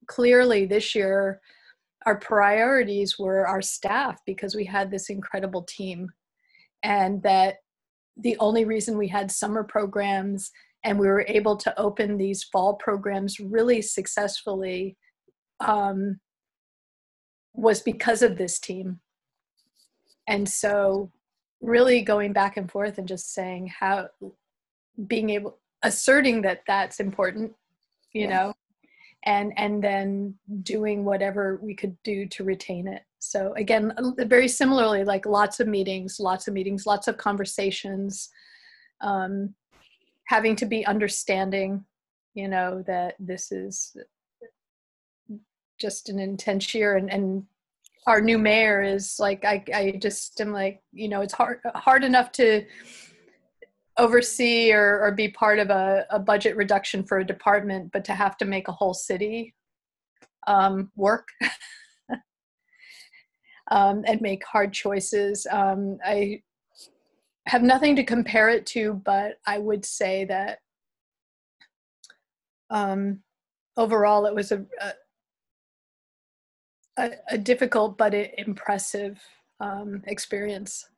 clearly this year, our priorities were our staff because we had this incredible team, and that the only reason we had summer programs and we were able to open these fall programs really successfully was because of this team. And so really going back and forth and just saying how, being able, asserting that that's important, you know, and then doing whatever we could do to retain it. So again, very similarly, like lots of meetings, lots of conversations, having to be understanding, you know, that this is just an intense year, and our new mayor is like, I just am like, you know, it's hard enough to oversee or be part of a budget reduction for a department, but to have to make a whole city work and make hard choices. I have nothing to compare it to, but I would say that overall it was a difficult but impressive experience.